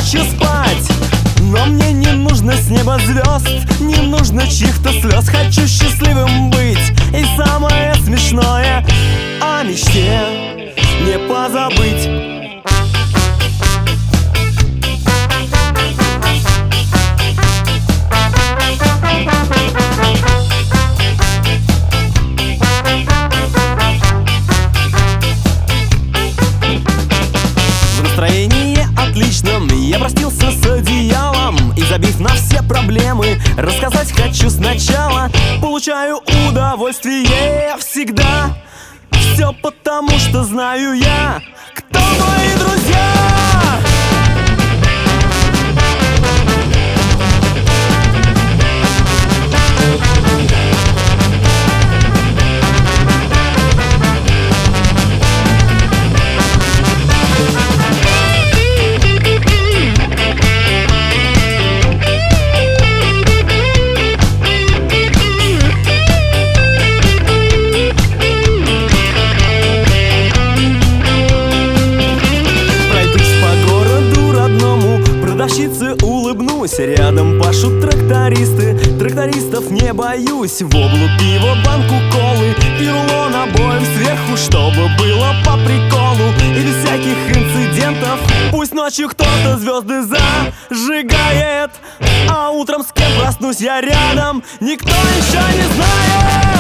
хочу спать. Но мне не нужно с неба звезд, не нужно чьих-то слез. Хочу счастливым быть. И самое смешное, о мечте не позабыть. В настроении отличном я простился с одеялом и, забив на все проблемы, рассказать хочу сначала. Получаю удовольствие всегда. Все потому, что знаю я, кто мои друзья. Улыбнусь, рядом пашут трактористы. Трактористов не боюсь. В облу пива, банку колы и рулон обоим сверху, чтобы было по приколу и без всяких инцидентов. Пусть ночью кто-то звезды зажигает, а утром с кем проснусь я рядом никто еще не знает.